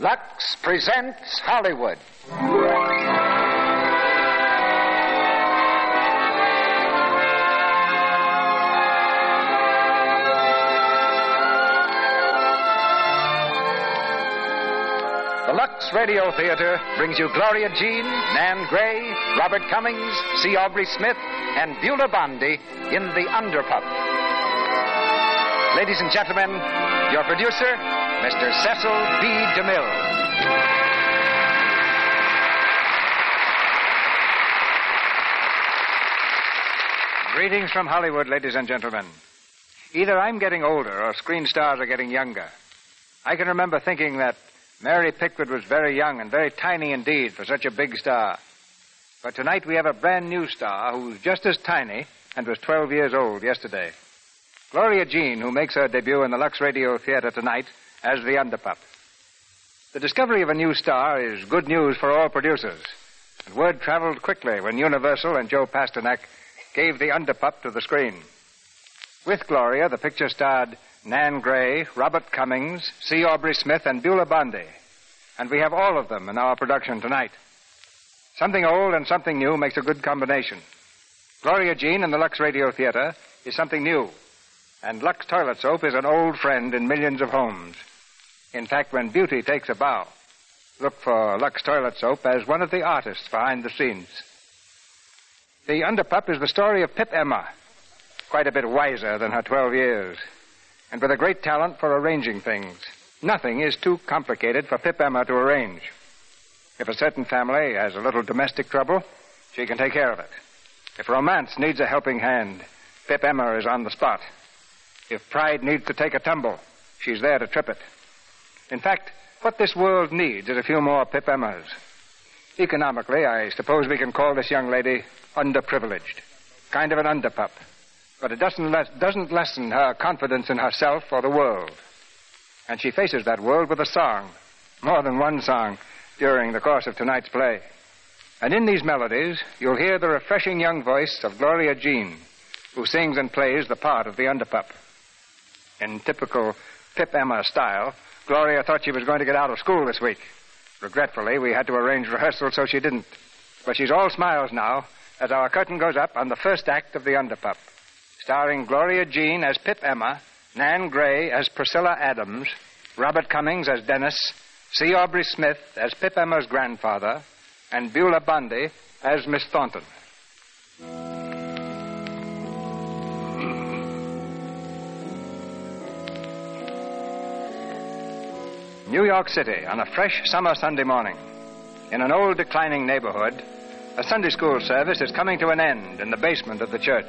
Lux presents Hollywood. The Lux Radio Theater brings you Gloria Jean, Nan Gray, Robert Cummings, C. Aubrey Smith, and Beulah Bondi in The Underpup. Ladies and gentlemen, your producer, Mr. Cecil B. DeMille. Greetings from Hollywood, ladies and gentlemen. Either I'm getting older or screen stars are getting younger. I can remember thinking that Mary Pickford was very young and very tiny indeed for such a big star. But tonight we have a brand new star who's just as tiny and was 12 years old yesterday. Gloria Jean, who makes her debut in the Lux Radio Theater tonight as the Underpup. The discovery of a new star is good news for all producers. And word traveled quickly when Universal and Joe Pasternak gave the Underpup to the screen. With Gloria, the picture starred Nan Gray, Robert Cummings, C. Aubrey Smith, and Beulah Bondi. And we have all of them in our production tonight. Something old and something new makes a good combination. Gloria Jean in the Lux Radio Theater is something new. And Lux Toilet Soap is an old friend in millions of homes. In fact, when beauty takes a bow, look for Lux Toilet Soap as one of the artists behind the scenes. The Underpup is the story of Pip Emma, quite a bit wiser than her 12 years, and with a great talent for arranging things. Nothing is too complicated for Pip Emma to arrange. If a certain family has a little domestic trouble, she can take care of it. If romance needs a helping hand, Pip Emma is on the spot. If pride needs to take a tumble, she's there to trip it. In fact, what this world needs is a few more Pip Emmas. Economically, I suppose we can call this young lady underprivileged. Kind of an underpup. But it doesn't lessen her confidence in herself or the world. And she faces that world with a song, more than one song, during the course of tonight's play. And in these melodies, you'll hear the refreshing young voice of Gloria Jean, who sings and plays the part of the Underpup. In typical Pip Emma style, Gloria thought she was going to get out of school this week. Regretfully, we had to arrange rehearsal so she didn't. But she's all smiles now as our curtain goes up on the first act of the Underpup, starring Gloria Jean as Pip Emma, Nan Gray as Priscilla Adams, Robert Cummings as Dennis, C. Aubrey Smith as Pip Emma's grandfather, and Beulah Bondi as Miss Thornton. New York City, on a fresh summer Sunday morning. In an old declining neighborhood, a Sunday school service is coming to an end in the basement of the church.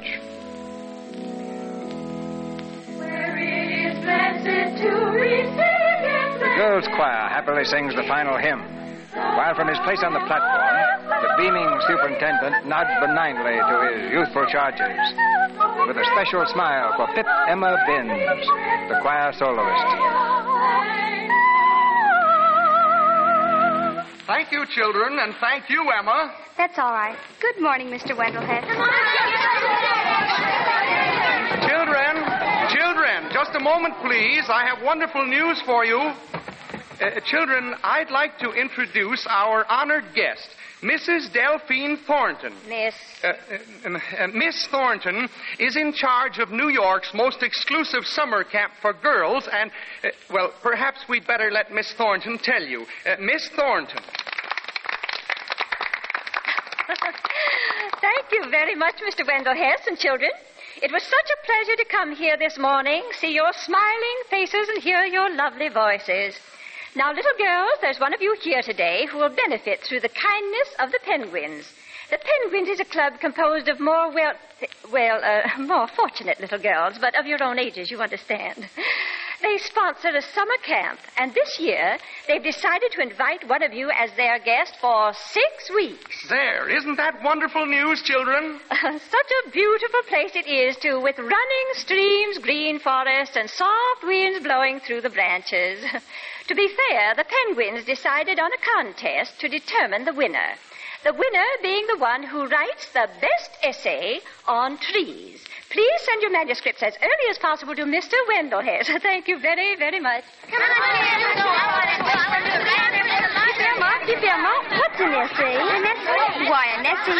Where it is blessed to receive Him. The girls' choir happily sings the final hymn, while from his place on the platform, the beaming superintendent nods benignly to his youthful charges, with a special smile for Pip Emma Binns, the choir soloist. Thank you, children, and thank you, Emma. That's all right. Good morning, Mr. Wendellhead. Children, just a moment, please. I have wonderful news for you. Children, I'd like to introduce our honored guest, Mrs. Delphine Thornton. Miss. Miss Thornton is in charge of New York's most exclusive summer camp for girls, and, well, perhaps we'd better let Miss Thornton tell you. Miss Thornton. Thank you very much, Mr. Wendellhead and children. It was such a pleasure to come here this morning, see your smiling faces and hear your lovely voices. Now, little girls, there's one of you here today who will benefit through the kindness of the Penguins. The Penguins is a club composed of more fortunate little girls, but of your own ages, you understand. They sponsor a summer camp, and this year they've decided to invite one of you as their guest for 6 weeks. There, isn't that wonderful news, children? Such a beautiful place it is, too, with running streams, green forests, and soft winds blowing through the branches. To be fair, the Penguins decided on a contest to determine the winner. The winner being the one who writes the best essay on trees. Please send your manuscripts as early as possible to Mr. Wendellhead. Thank you very, very much. Come on, Nessie? Why, a Nessie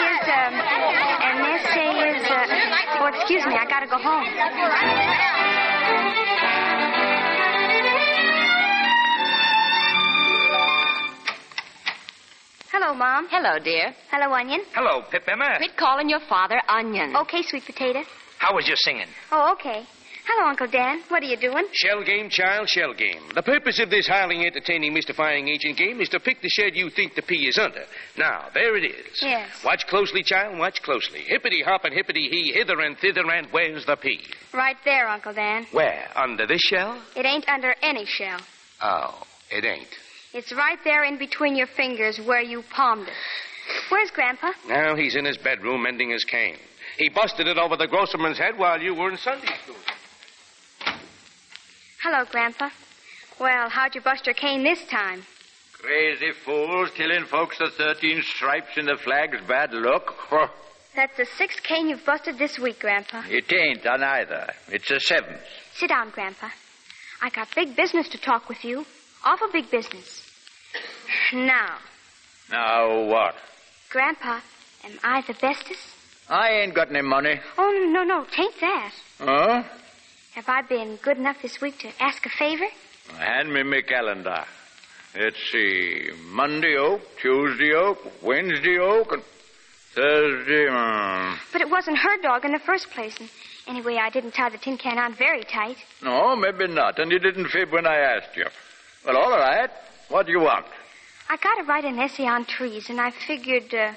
is, oh, excuse me, I gotta go home. Hello, Mom. Hello, dear. Hello, Onion. Hello, Pip Emma. Quit calling your father Onion. Okay, Sweet Potato. How was your singing? Oh, okay. Hello, Uncle Dan. What are you doing? Shell game, child, shell game. The purpose of this highly entertaining, mystifying ancient game is to pick the shed you think the pea is under. Now, there it is. Yes. Watch closely, child, watch closely. Hippity-hop and hippity-hee, hither and thither, and where's the pea? Right there, Uncle Dan. Where? Under this shell? It ain't under any shell. Oh, it ain't. It's right there in between your fingers where you palmed it. Where's Grandpa? Now he's in his bedroom mending his cane. He busted it over the grocerman's head while you were in Sunday school. Hello, Grandpa. Well, how'd you bust your cane this time? Crazy fools, telling folks the 13 stripes in the flag's bad luck. That's the 6th cane you've busted this week, Grandpa. It ain't on either. It's the 7th. Sit down, Grandpa. I got big business to talk with you. Awful big business. Now, what? Grandpa, am I the bestest? I ain't got any money. Oh, no, tain't that. Huh? Have I been good enough this week to ask a favor? Hand me my calendar. Let's see. Monday oak, Tuesday oak, Wednesday oak, and Thursday... But it wasn't her dog in the first place, and anyway, I didn't tie the tin can on very tight. No, maybe not, and you didn't fib when I asked you. Well, all right. What do you want? I got to write an essay on trees, and I figured, That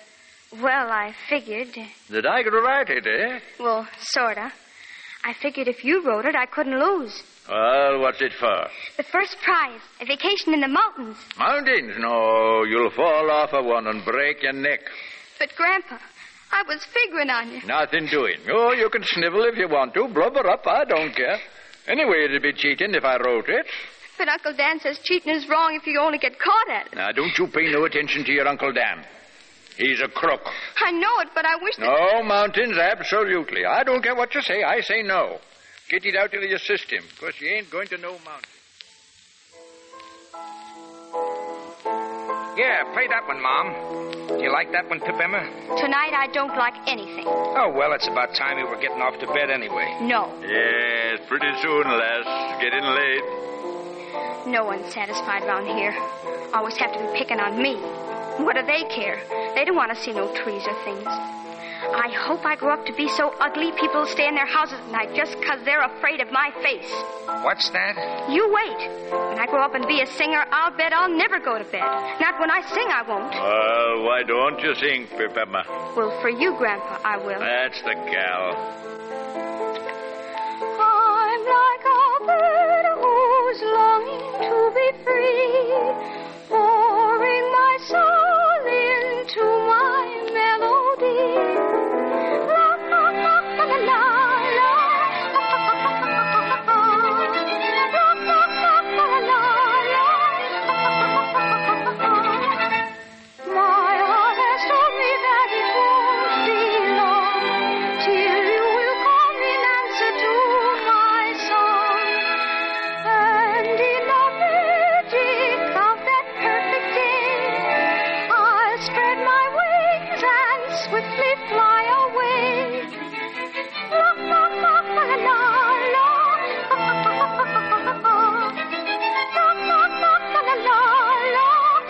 I could write it, eh? Well, sorta. I figured if you wrote it, I couldn't lose. Well, what's it for? The first prize, a vacation in the mountains. Mountains? No, you'll fall off of one and break your neck. But, Grandpa, I was figuring on you. Nothing doing. Oh, you can snivel if you want to. Blubber up, I don't care. Anyway, it'd be cheating if I wrote it. But Uncle Dan says cheating is wrong if you only get caught at it. Now, don't you pay no attention to your Uncle Dan. He's a crook. I know it, but I wish that... No, mountains, absolutely. I don't care what you say. I say no. Get it out of your system, because you ain't going to know mountains. Yeah, play that one, Mom. Do you like that one, Pip Emma? Tonight I don't like anything. Oh, well, it's about time we were getting off to bed anyway. No. Yes, pretty soon, lass. Getting late. No one's satisfied around here. Always have to be picking on me. What do they care? They don't want to see no trees or things. I hope I grow up to be so ugly people stay in their houses at night just 'cause they're afraid of my face. What's that? You wait. When I grow up and be a singer, I'll bet I'll never go to bed. Not when I sing, I won't. Well, why don't you sing, Pip Emma? Well, for you, Grandpa, I will. That's the gal. I'm like a bird who's longing to be free, pouring my soul into my melody. La la la la la la. My heart has told me that it won't be long till you will come in answer to my song. And in the magic of that perfect day, I'll spread my wings and swiftly fly away. La la la la la la. La la la la la la.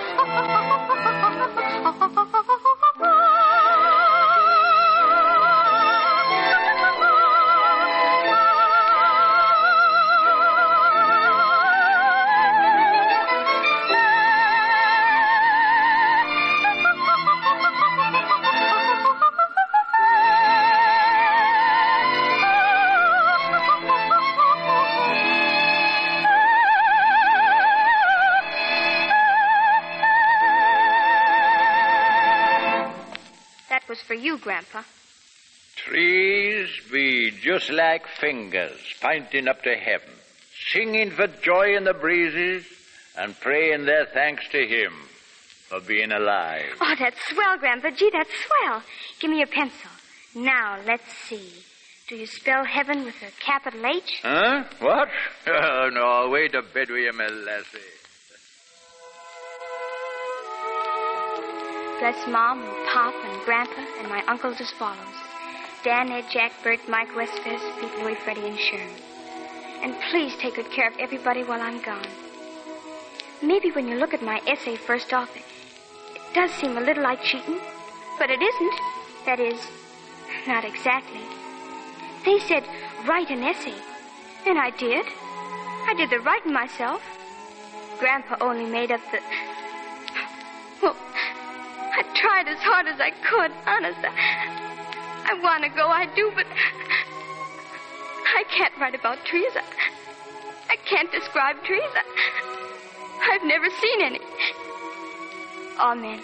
That was for you, Grandpa. Trees be just like fingers pointing up to heaven, singing for joy in the breezes and praying their thanks to him for being alive. Oh, that's swell, Grandpa. Gee, that's swell. Give me your pencil. Now, let's see. Do you spell heaven with a capital H? Huh? What? Oh, no, wait a bit with you, my lassie. Bless Mom and Pop and Grandpa and my uncles as follows. Dan, Ed, Jack, Bert, Mike, Westfest, Pete, Louie, Freddie, and Sherman. And please take good care of everybody while I'm gone. Maybe when you look at my essay first off, it does seem a little like cheating, but it isn't. That is, not exactly. They said, write an essay. And I did. I did the writing myself. Grandpa only made up the... Well, I tried as hard as I could, honest. I want to go, I do, but I can't write about trees. I can't describe trees. I've never seen any. Amen.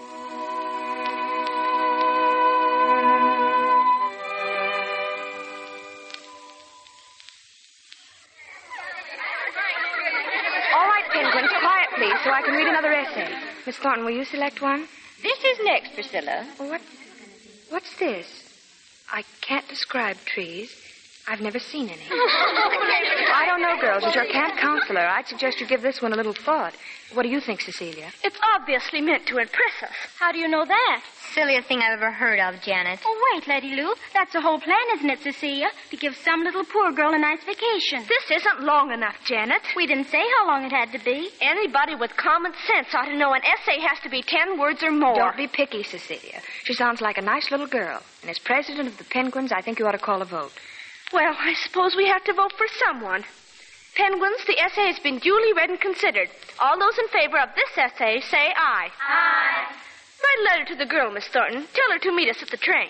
All right, Penguins, quiet, please, so I can read another essay. Miss Thornton, will you select one? This is next, Priscilla. What's this? I can't describe trees. I've never seen any. I don't know, girls. As your camp counselor, I'd suggest you give this one a little thought. What do you think, Cecilia? It's obviously meant to impress us. How do you know that? Silliest thing I've ever heard of, Janet. Oh, wait, Lady Lou. That's the whole plan, isn't it, Cecilia? To give some little poor girl a nice vacation. This isn't long enough, Janet. We didn't say how long it had to be. Anybody with common sense ought to know an essay has to be 10 words or more. Don't be picky, Cecilia. She sounds like a nice little girl. And as president of the Penguins, I think you ought to call a vote. Well, I suppose we have to vote for someone. Penguins, the essay has been duly read and considered. All those in favor of this essay say aye. Aye. Write a letter to the girl, Miss Thornton. Tell her to meet us at the train.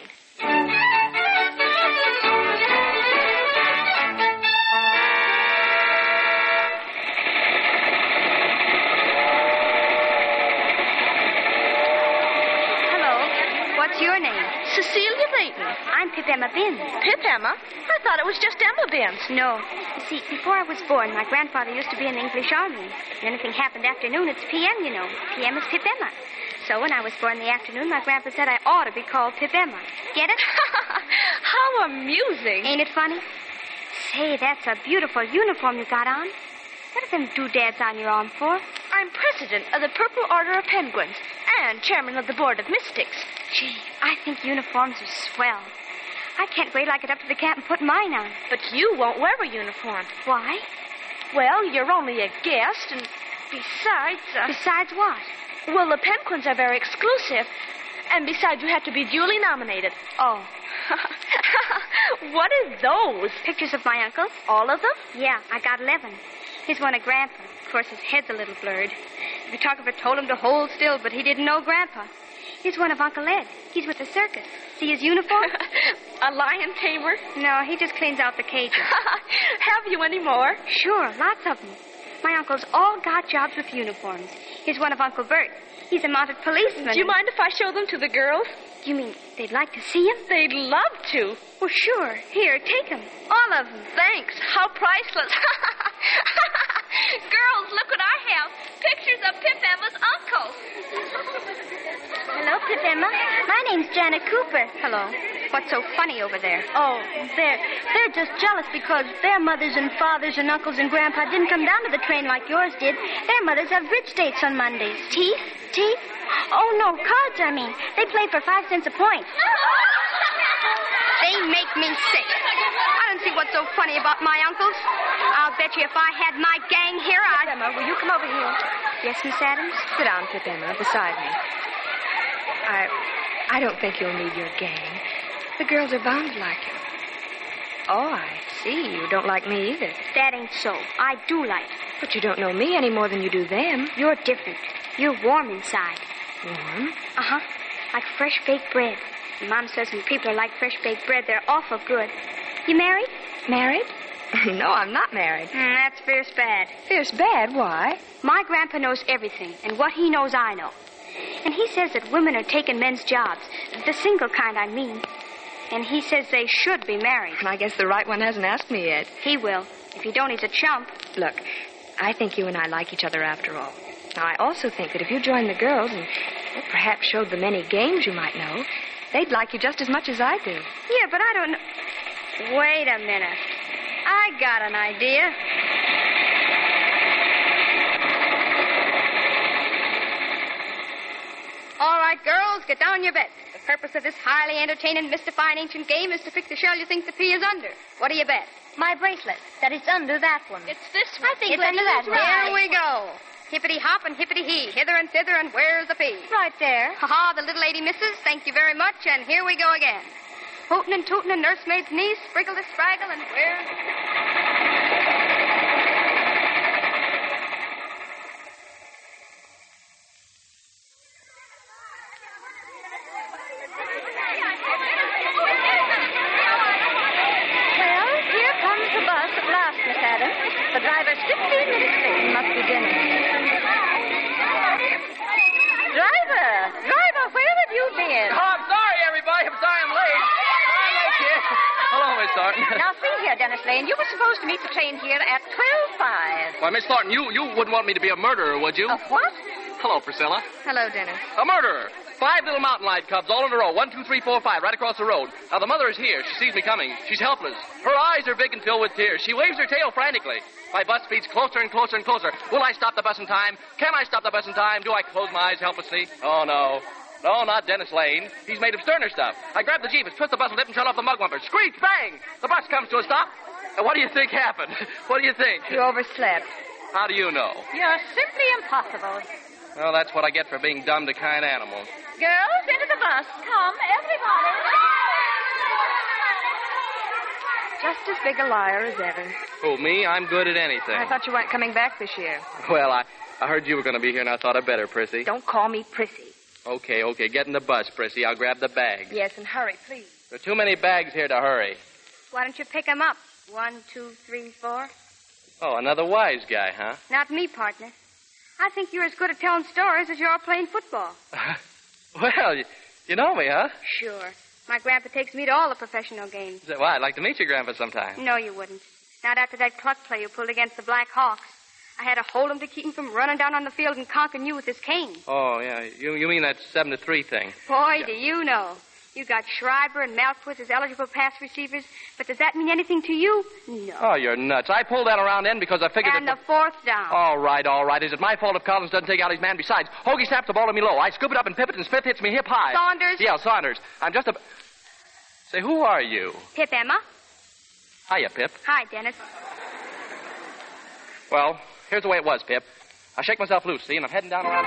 Hello. What's your name? Cecilia Layton. I'm Pip Emma Binns. Pip Emma? I thought it was just Emma Binns. No. You see, before I was born, my grandfather used to be in the English Army. If anything happened afternoon, it's PM, you know. PM is Pip Emma. So when I was born in the afternoon, my grandpa said I ought to be called Pip Emma. Get it? How amusing. Ain't it funny? Say, that's a beautiful uniform you got on. What are them doodads on your arm for? I'm president of the Purple Order of Penguins and chairman of the Board of Mystics. Gee, I think uniforms are swell. I can't wait till I get up to the camp and put mine on. But you won't wear a uniform. Why? Well, you're only a guest, and besides... Besides what? Well, the Penguins are very exclusive. And besides, you have to be duly nominated. Oh. What are those? Pictures of my uncles. All of them? Yeah, I got 11. Here's one of Grandpa. Of course, his head's a little blurred. The photographer told him to hold still, but he didn't know Grandpa. Here's one of Uncle Ed. He's with the circus. See his uniform? A lion tamer? No, he just cleans out the cages. Have you any more? Sure, lots of them. My uncles all got jobs with uniforms. Here's one of Uncle Bert. He's a mounted policeman. Do you mind if I show them to the girls? You mean they'd like to see him? They'd love to. Well, sure. Here, take them. All of them. Thanks. How priceless. Girls, look what I have. Pictures of Pip Emma's uncles. Hello, Pip Emma. My name's Janet Cooper. Hello. What's so funny over there? Oh, they're just jealous because their mothers and fathers and uncles and grandpa didn't come down to the train like yours did. Their mothers have bridge dates on Mondays. Teeth? Teeth? Oh, no, cards, I mean. They play for 5 cents a point. They make me sick. I don't see what's so funny about my uncles. I'll bet you if I had my gang here, I'd... Emma, will you come over here? Yes, Miss Adams? Sit down, Pip Emma, beside me. I don't think you'll need your gang. The girls are bound to like you. Oh, I see. You don't like me either. That ain't so. I do like. But you don't know me any more than you do them. You're different. You're warm inside. Warm? Uh-huh. Like fresh baked bread. And Mom says when people are like fresh baked bread, they're awful good. You married? Married? No, I'm not married. That's fierce bad. Fierce bad? Why? My grandpa knows everything, and what he knows, I know. And he says that women are taking men's jobs. The single kind, I mean. And he says they should be married. I guess the right one hasn't asked me yet. He will. If he don't, he's a chump. Look, I think you and I like each other after all. Now, I also think that if you joined the girls and perhaps showed them any games you might know, they'd like you just as much as I do. Yeah, but I don't know. Wait a minute. I got an idea. All right, girls, get down your bets. The purpose of this highly entertaining, mystifying ancient game is to pick the shell you think the pea is under. What do you bet? My bracelet. That it's under that one. It's this one. I think It's under that one. Here we go. Hippity hop and hippity hee, hither and thither, and where's the pea? Right there. Ha-ha, the little lady misses. Thank you very much, and here we go again. Hootin' and tootin' and nursemaid's niece, spriggle to spraggle, and where's... Well, here comes the bus at last, Miss Adams. The driver's 15 minutes late and must be dinner. Driver, where have you been? Oh, I'm sorry, everybody. I'm sorry I'm late. I'm late here. Hello, Miss Thornton. Now, see here, Dennis Lane. You were supposed to meet the train here at 12:05. Why, Miss Thornton, you wouldn't want me to be a murderer, would you? A what? Hello, Priscilla. Hello, Dennis. A murderer. 5 little mountain lion cubs all in a row. 1, 2, 3, 4, 5, right across the road. Now, the mother is here. She sees me coming. She's helpless. Her eyes are big and filled with tears. She waves her tail frantically. My bus speeds closer and closer and closer. Will I stop the bus in time? Can I stop the bus in time? Do I close my eyes helplessly? Oh, no. No, not Dennis Lane. He's made of sterner stuff. I grab the jeep, twist the bus lip, and shut off the mug bumper. Screech, bang! The bus comes to a stop. And what do you think happened? What do you think? You overslept. How do you know? You're simply impossible. Well, that's what I get for being dumb to kind animals. Girls, into the bus. Come, everybody. Just as big a liar as ever. Who, me? I'm good at anything. I thought you weren't coming back this year. Well, I heard you were going to be here, and I thought I'd better, Prissy. Don't call me Prissy. Okay. Get in the bus, Prissy. I'll grab the bags. Yes, and hurry, please. There are too many bags here to hurry. Why don't you pick 'em up? 1, 2, 3, 4. Oh, another wise guy, huh? Not me, partner. I think you're as good at telling stories as you are playing football. Well, you know me, huh? Sure. My grandpa takes me to all the professional games. Well, I'd like to meet your grandpa sometime. No, you wouldn't. Not after that cluck play you pulled against the Black Hawks. I had to hold him to keep him from running down on the field and conking you with his cane. Oh, yeah. You mean that 7-3 thing? Boy, do you know. You got Schreiber and Malquist as eligible pass receivers, but does that mean anything to you? No. Oh, you're nuts. I pulled that around end because I figured And that... the fourth down. All right. Is it my fault if Collins doesn't take out his man? Besides, Hoagie snaps the ball to me low. I scoop it up and pip it, and Smith hits me hip high. Saunders? Yeah, Saunders. I'm just a... Say, who are you? Pip Emma. Hiya, Pip. Hi, Dennis. Well, here's the way it was, Pip. I shake myself loose, see, and I'm heading down around...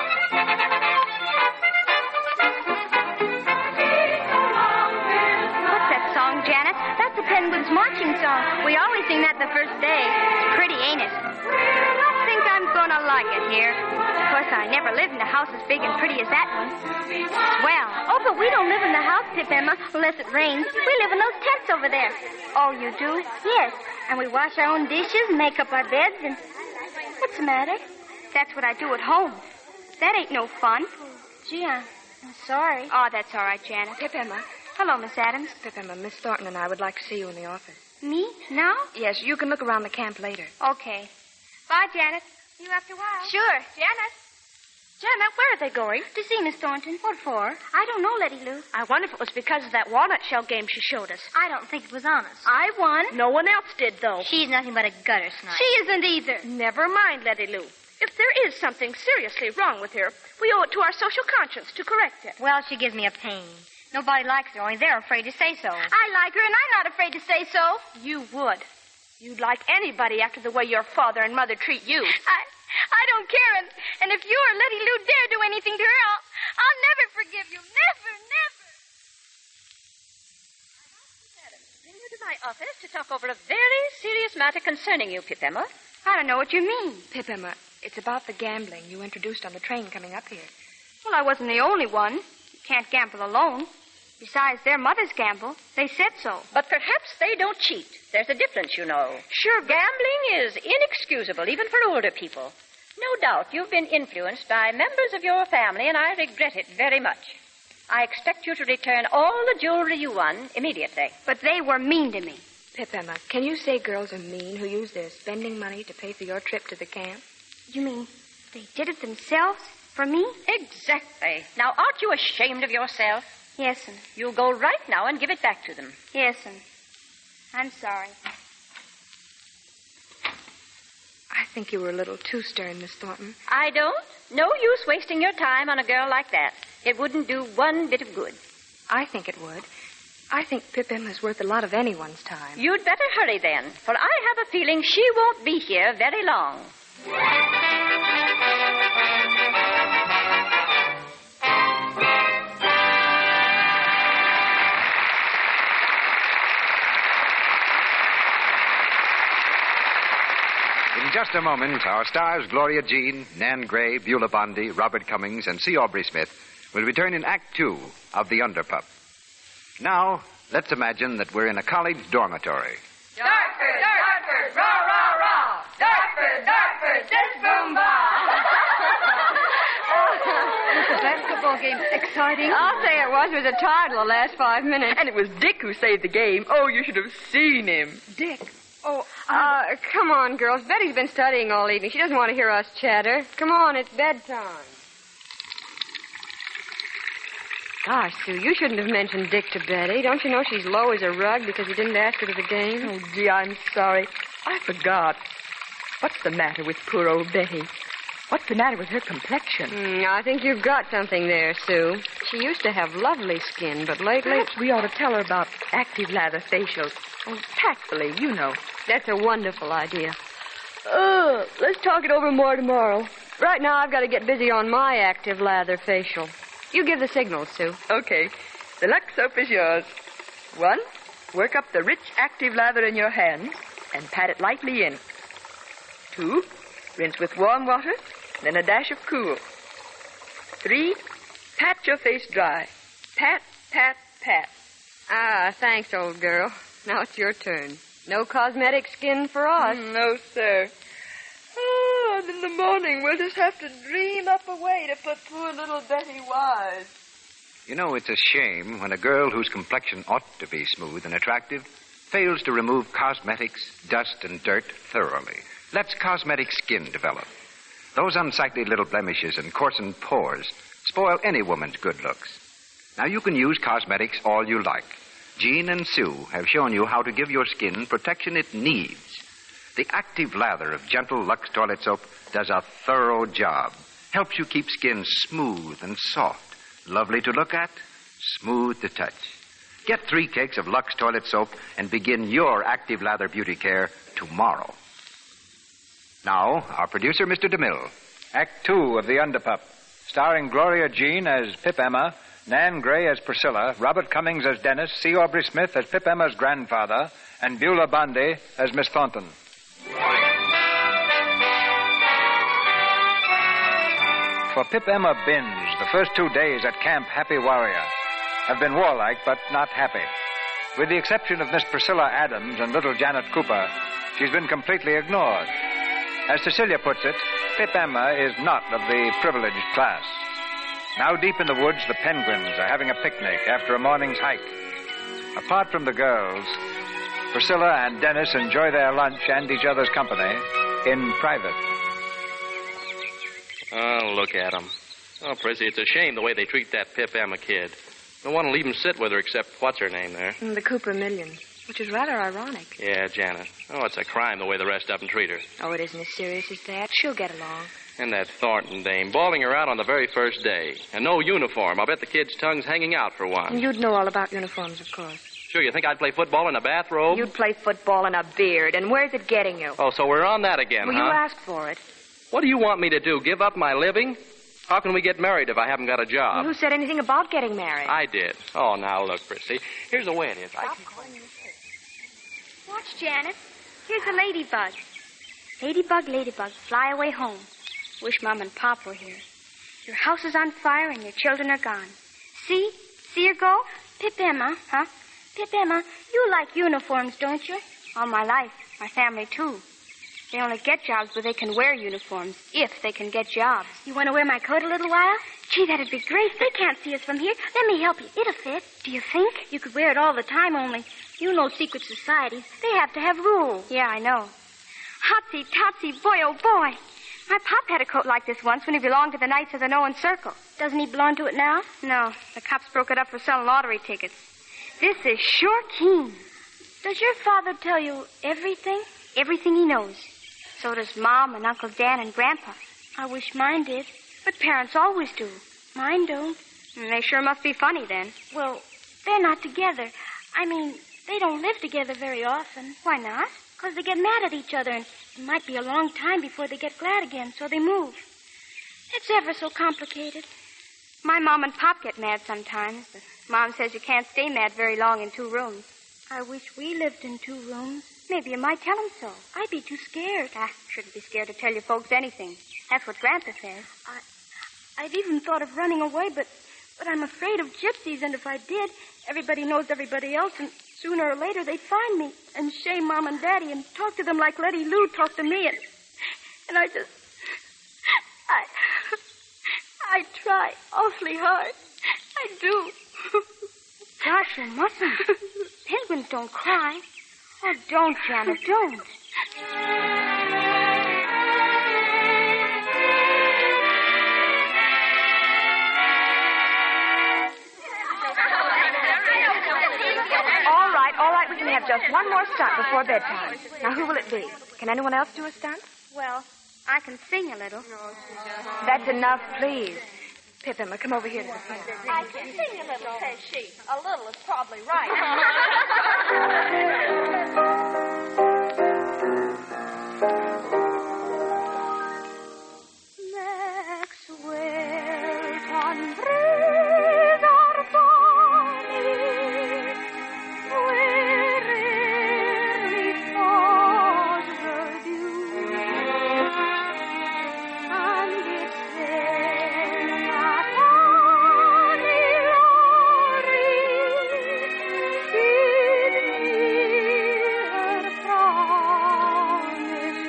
What's that song, Janet? That's the Penguins' marching song. We always sing that the first day. It's pretty, ain't it? I think I'm gonna like it here. Of course, I never lived in a house as big and pretty as that one. Well, Oh, but we don't live in the house, Pip Emma, unless it rains. We live in those tents over there. oh, you do? Yes, and we wash our own dishes, make up our beds, and... What's the matter? That's what I do at home. That ain't no fun. Gee, I'm sorry. Oh, that's all right, Janet. Pip Emma. Hello, Miss Adams. Pip Emma, Miss Thornton and I would like to see you in the office. Me? Now? Yes, you can look around the camp later. Okay. Bye, Janet. See you after a while. Sure. Janet. Janet, where are they going? To see Miss Thornton. What for? I don't know, Letty Lou. I wonder if it was because of that walnut shell game she showed us. I don't think it was honest. I won. No one else did, though. She's nothing but a gutter snipe. She isn't either. Never mind, Letty Lou. If there is something seriously wrong with her, we owe it to our social conscience to correct it. Well, she gives me a pain. Nobody likes her, only they're afraid to say so. I like her, and I'm not afraid to say so. You would. You'd like anybody after the way your father and mother treat you. I don't care, and if you or Letty Lou dare do anything to her, I'll never forgive you. Never, never. Bring you to my office to talk over a very serious matter concerning you, Pip Emma. I don't know what you mean. Pip Emma, it's about the gambling you introduced on the train coming up here. Well, I wasn't the only one. You can't gamble alone. Besides, their mothers gamble. They said so. But perhaps they don't cheat. There's a difference, you know. Sure, Gambling is inexcusable, even for older people. No doubt you've been influenced by members of your family, and I regret it very much. I expect you to return all the jewelry you won immediately. But they were mean to me. Pip Emma, can you say girls are mean who use their spending money to pay for your trip to the camp? You mean they did it themselves? For me? Exactly. Now, aren't you ashamed of yourself? Yes'm. You go right now and give it back to them. Yes'm. I'm sorry. I think you were a little too stern, Miss Thornton. I don't. No use wasting your time on a girl like that. It wouldn't do one bit of good. I think it would. I think Pip Emma's worth a lot of anyone's time. You'd better hurry then, for I have a feeling she won't be here very long. In just a moment, our stars Gloria Jean, Nan Gray, Beulah Bondi, Robert Cummings, and C. Aubrey Smith will return in Act 2 of The Underpup. Now, let's imagine that we're in a college dormitory. Dartford, Dartford, rah, rah, rah. Dartford, Dartford, this boom Was the basketball game exciting? I'll say it was. It was a tie to the last 5 minutes. And it was Dick who saved the game. Oh, you should have seen him. Dick? Oh, come on, girls. Betty's been studying all evening. She doesn't want to hear us chatter. Come on, it's bedtime. Gosh, Sue, you shouldn't have mentioned Dick to Betty. Don't you know she's low as a rug because you didn't ask her to the game? Oh, gee, I'm sorry. I forgot. What's the matter with poor old Betty? What's the matter with her complexion? I think you've got something there, Sue. She used to have lovely skin, but lately... Perhaps we ought to tell her about active lather facials. Oh, tactfully, you know. That's a wonderful idea. Let's talk it over more tomorrow. Right now, I've got to get busy on my active lather facial. You give the signal, Sue. Okay. The Lux soap is yours. 1, work up the rich active lather in your hands and pat it lightly in. 2, rinse with warm water, then a dash of cool. 3, pat your face dry. Pat, pat, pat. Ah, thanks, old girl. Now it's your turn. No cosmetic skin for us. No, sir. Oh, and in the morning we'll just have to dream up a way to put poor little Betty wise. You know, it's a shame when a girl whose complexion ought to be smooth and attractive fails to remove cosmetics, dust, and dirt thoroughly. Lets cosmetic skin develop. Those unsightly little blemishes and coarsened pores spoil any woman's good looks. Now, you can use cosmetics all you like. Jean and Sue have shown you how to give your skin protection it needs. The active lather of gentle Lux toilet soap does a thorough job. Helps you keep skin smooth and soft. Lovely to look at, smooth to touch. Get 3 cakes of Lux toilet soap and begin your active lather beauty care tomorrow. Now, our producer, Mr. DeMille. Act 2 of The Underpup, starring Gloria Jean as Pip Emma, Nan Gray as Priscilla, Robert Cummings as Dennis, C. Aubrey Smith as Pip Emma's grandfather, and Beulah Bondi as Miss Thornton. For Pip Emma Binns, the first 2 days at Camp Happy Warrior have been warlike but not happy. With the exception of Miss Priscilla Adams and little Janet Cooper, she's been completely ignored. As Cecilia puts it, Pip Emma is not of the privileged class. Now deep in the woods, the penguins are having a picnic after a morning's hike. Apart from the girls, Priscilla and Dennis enjoy their lunch and each other's company in private. Oh, look at them. Oh, Prissy, it's a shame the way they treat that Pip Emma kid. No one will even sit with her except what's her name there? The Cooper Millions, which is rather ironic. Yeah, Janet. Oh, it's a crime the way the rest of them treat her. Oh, it isn't as serious as that. She'll get along. And that Thornton dame, bawling her out on the very first day. And no uniform. I'll bet the kid's tongue's hanging out for one. You'd know all about uniforms, of course. Sure, you think I'd play football in a bathrobe? You'd play football in a beard. And where's it getting you? Oh, so we're on that again, well, huh? You asked for it. What do you want me to do, give up my living? How can we get married if I haven't got a job? Well, who said anything about getting married? I did. Oh, now look, Prissy. Here's the way it is. Watch, Janet. Here's a ladybug. Ladybug, ladybug, fly away home. Wish Mom and Pop were here. Your house is on fire and your children are gone. See? See her go? Pip Emma, huh? Pip Emma, you like uniforms, don't you? All my life. My family, too. They only get jobs where they can wear uniforms, if they can get jobs. You want to wear my coat a little while? Gee, that'd be great. They can't see us from here. Let me help you. It'll fit. Do you think? You could wear it all the time, only you know secret societies. They have to have rules. Yeah, I know. Hotsy, totsy, boy, oh boy. My pop had a coat like this once when he belonged to the Knights of the Knowing Circle. Doesn't he belong to it now? No. The cops broke it up for selling lottery tickets. This is sure keen. Does your father tell you everything? Everything he knows. So does Mom and Uncle Dan and Grandpa. I wish mine did. But parents always do. Mine don't. They sure must be funny then. Well, they're not together. I mean, they don't live together very often. Why not? Because they get mad at each other, and it might be a long time before they get glad again, so they move. It's ever so complicated. My mom and pop get mad sometimes, but Mom says you can't stay mad very long in 2 rooms. I wish we lived in 2 rooms. Maybe you might tell them so. I'd be too scared. Shouldn't be scared to tell your folks anything. That's what Grandpa says. I've even thought of running away, but I'm afraid of gypsies, and if I did, everybody knows everybody else, and sooner or later they'd find me and shame Mom and Daddy and talk to them like Letty Lou talked to me, and I try awfully hard. I do. Gosh, you mustn't. Penguins don't cry. Oh, don't, Janet, don't. All right, we can have just one more stunt before bedtime. Now, who will it be? Can anyone else do a stunt? Well, I can sing a little. That's enough, please. Pip, Emma, come over here to the piano. I can sing a little, says she. A little is probably right. Maxwell von Breser Bonnie, wherever falls the dew, and it's then that Annie Laurie bid me her promise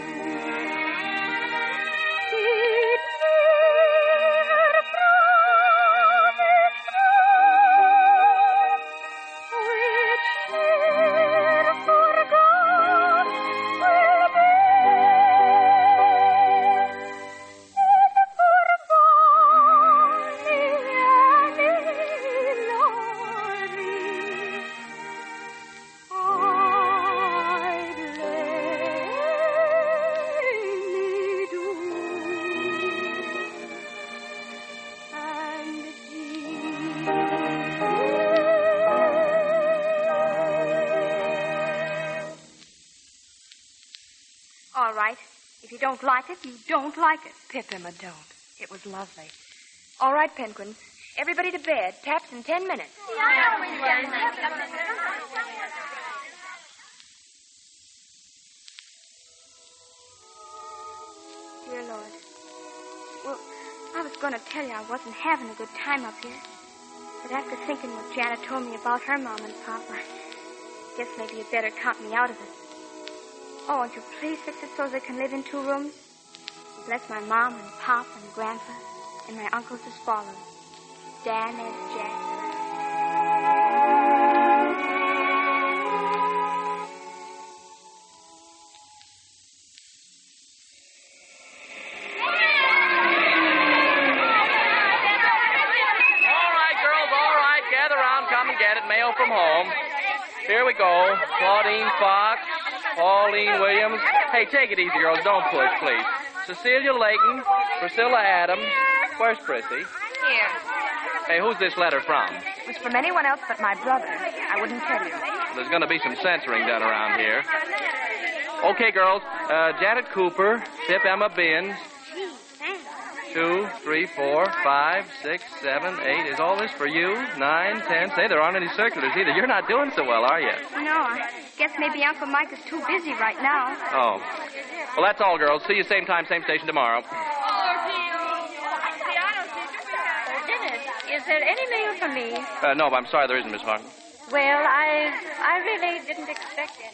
All right. If you don't like it, you don't like it. Pip, Emma, don't. It was lovely. All right, Penguins. Everybody to bed. Taps in 10 minutes. Dear Lord. Well, I was going to tell you I wasn't having a good time up here. But after thinking what Janet told me about her mom and pop, I guess maybe you'd better count me out of it. Oh, won't you please fix it so they can live in 2 rooms? Bless my mom and pop and grandpa and my uncles as follows. Dan and Jack. Mail from home. Here we go. Claudine Fox, Pauline Williams. Hey, take it easy, girls. Don't push, please. Cecilia Layton, Priscilla Adams. Where's Prissy? Here. Hey, who's this letter from? It was from anyone else but my brother. I wouldn't tell you. There's going to be some censoring done around here. Okay, girls. Janet Cooper, Pip Emma Binns. 2, 3, 4, 5, 6, 7, 8. Is all this for you? 9, 10. Say, there aren't any circulars either. You're not doing so well, are you? No, I guess maybe Uncle Mike is too busy right now. Oh. Well, that's all, girls. See you same time, same station tomorrow. Dennis, is there any mail for me? No, I'm sorry there isn't, Miss Harden. Well, I really didn't expect any.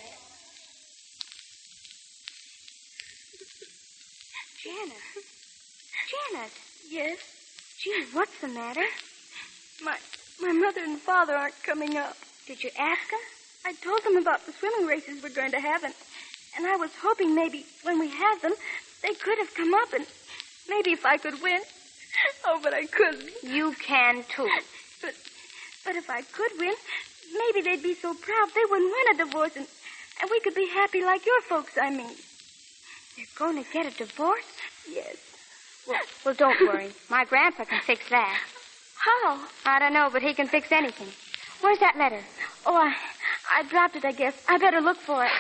Janet. Janet. Yes? Gee, what's the matter? My mother and father aren't coming up. Did you ask them? I told them about the swimming races we're going to have, and I was hoping maybe when we had them, they could have come up, and maybe if I could win. Oh, but I couldn't. You can, too. But if I could win, maybe they'd be so proud they wouldn't want a divorce, and we could be happy like your folks, I mean. They're going to get a divorce? Yes. Well, don't worry. My grandpa can fix that. How? I don't know, but he can fix anything. Where's that letter? Oh, I dropped it, I guess. I better look for it.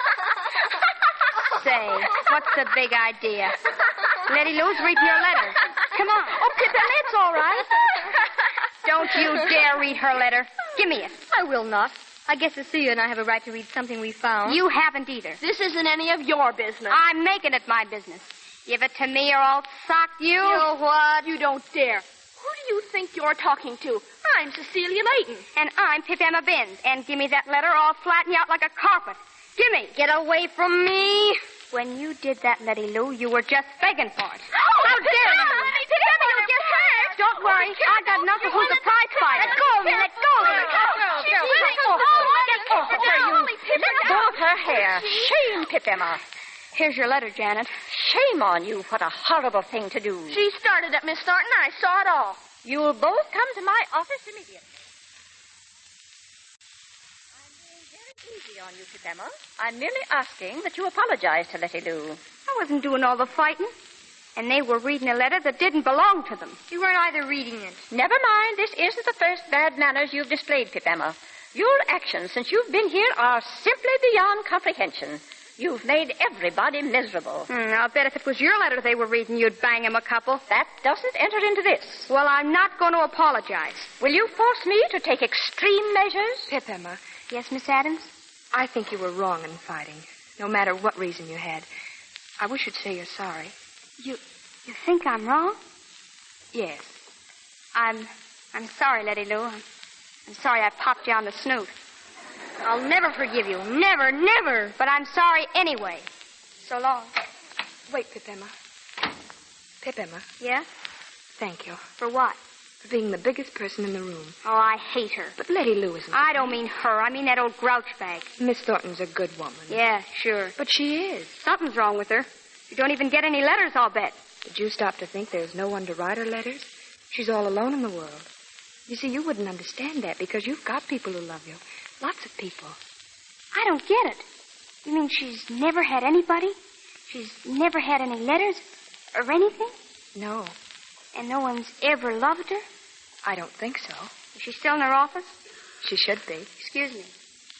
Say, what's the big idea? Letty Lou's reading your letter. Come on. Oh, Pip, it's all right. Don't you dare read her letter. Give me it. I will not. I guess Cecilia and I have a right to read something we found. You haven't either. This isn't any of your business. I'm making it my business. Give it to me or I'll sock you. You what? You don't dare. Who do you think you're talking to? I'm Cecilia Layton. And I'm Pip Emma Binns. And give me that letter or I'll flatten you out like a carpet. Give me. Get away from me. When you did that, Letty Lou, you were just begging for it. Oh, how dare you? Pip Emma, you'll get hurt. Don't worry. I got an uncle who's a prize fighter. Let go of me. Let go of me. Get off of her, you. Let go of her hair. Shame, Pip Emma. Here's your letter, Janet. Shame on you. What a horrible thing to do. She started it, Miss Thornton. I saw it all. You'll both come to my office immediately. I'm being very easy on you, Pip Emma. I'm merely asking that you apologize to Letty Lou. I wasn't doing all the fighting. And they were reading a letter that didn't belong to them. You weren't either reading it. Never mind. This isn't the first bad manners you've displayed, Pip Emma. Your actions since you've been here are simply beyond comprehension. You've made everybody miserable. I'll bet if it was your letter they were reading, you'd bang them a couple. That doesn't enter into this. Well, I'm not going to apologize. Will you force me to take extreme measures? Pip, Emma. Yes, Miss Adams? I think you were wrong in fighting, no matter what reason you had. I wish you'd say you're sorry. You think I'm wrong? Yes. I'm sorry, Letty Lou. I'm sorry I popped you on the snoot. I'll never forgive you. Never, never. But I'm sorry anyway. So long. Wait, Pip Emma. Pip Emma. Yeah? Thank you. For what? For being the biggest person in the room. Oh, I hate her. But Letty Lou isn't. I don't mean her. I mean that old grouch bag. Miss Thornton's a good woman. Yeah, sure. But she is. Something's wrong with her. You don't even get any letters, I'll bet. Did you stop to think there's no one to write her letters? She's all alone in the world. You see, you wouldn't understand that because you've got people who love you. Lots of people. I don't get it. You mean she's never had anybody? She's never had any letters or anything? No. And no one's ever loved her? I don't think so. Is she still in her office? She should be. Excuse me.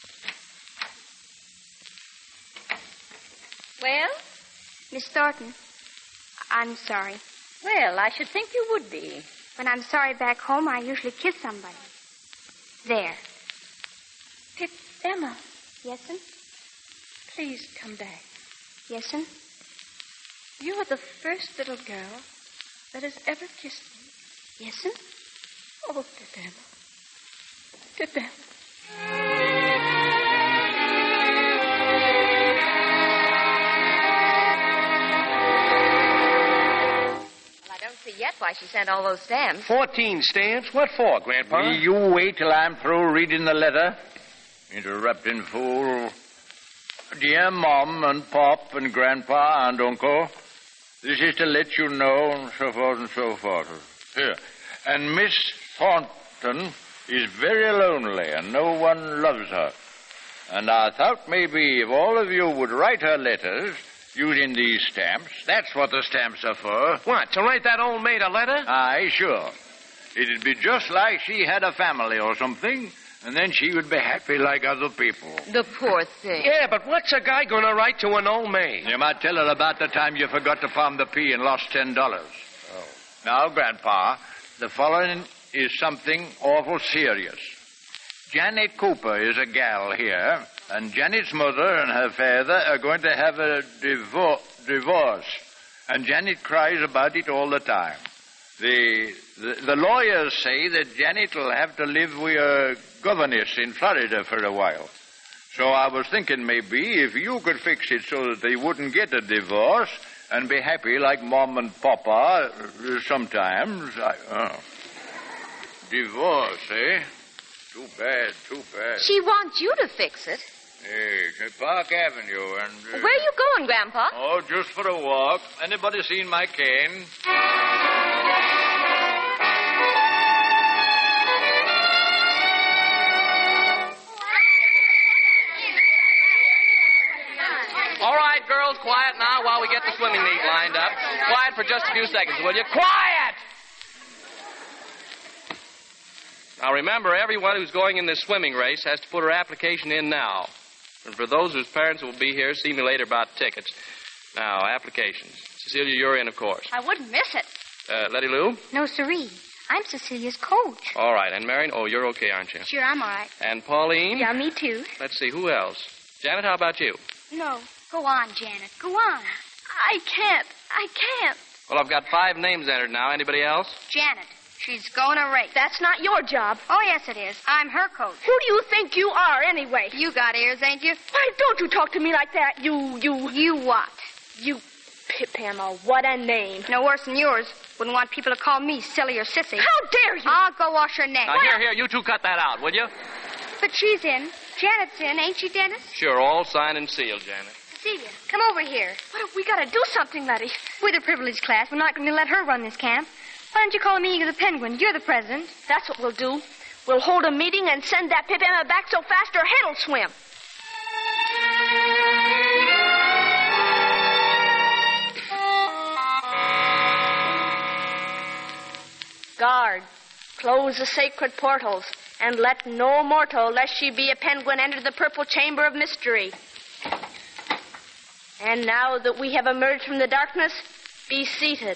Well? Miss Thornton, I'm sorry. Well, I should think you would be. When I'm sorry back home, I usually kiss somebody. There. Pip Emma. Yes'm? Please come back. Yes'm? You are the first little girl that has ever kissed me. Yes'm? Oh, Pip Emma. Pip Emma. Yet why she sent all those stamps. 14 stamps? What for, Grandpa? Will you wait till I'm through reading the letter? Interrupting fool. Dear Mom and Pop and Grandpa and Uncle, this is to let you know and so forth and so forth. Here. And Miss Thornton is very lonely and no one loves her. And I thought maybe if all of you would write her letters using these stamps. That's what the stamps are for. What, to write that old maid a letter? Aye, sure. It'd be just like she had a family or something, and then she would be happy like other people. The poor thing. Yeah, but what's a guy going to write to an old maid? You might tell her about the time you forgot to palm the pea and lost $10. Oh. Now, Grandpa, the following is something awful serious. Janet Cooper is a gal here, and Janet's mother and her father are going to have a divorce. And Janet cries about it all the time. The lawyers say that Janet will have to live with a governess in Florida for a while. So I was thinking maybe if you could fix it so that they wouldn't get a divorce and be happy like Mom and Papa sometimes. Divorce, eh? Too bad, too bad. She wants you to fix it. Hey, Park Avenue and... Where are you going, Grandpa? Oh, just for a walk. Anybody seen my cane? All right, girls, quiet now while we get the swimming meet lined up. Quiet for just a few seconds, will you? Quiet! Now, remember, everyone who's going in this swimming race has to put her application in now. And for those whose parents will be here, see me later about tickets. Now, applications. Cecilia, you're in, of course. I wouldn't miss it. Letty Lou? No, siree. I'm Cecilia's coach. All right. And Marion? Oh, you're okay, aren't you? Sure, I'm all right. And Pauline? Yeah, me too. Let's see, who else? Janet, how about you? No. Go on, Janet. Go on. I can't. Well, I've got 5 names entered now. Anybody else? Janet. She's going to race. That's not your job. Oh, yes, it is. I'm her coach. Who do you think you are, anyway? You got ears, ain't you? Why don't you talk to me like that? You what? You Pip Emma, what a name. No worse than yours. Wouldn't want people to call me silly or sissy. How dare you? I'll go wash her neck. Now, here, you two cut that out, will you? But she's in. Janet's in, ain't she, Dennis? Sure, all signed and sealed, Janet. Cecilia, come over here. What have we got to do something, Letty? We're the privileged class. We're not going to let her run this camp. Why don't you call a meeting of the Penguins? You're the president. That's what we'll do. We'll hold a meeting and send that Pip Emma back so fast her head'll swim. Guard, close the sacred portals, and let no mortal, lest she be a penguin, enter the purple chamber of mystery. And now that we have emerged from the darkness, be seated.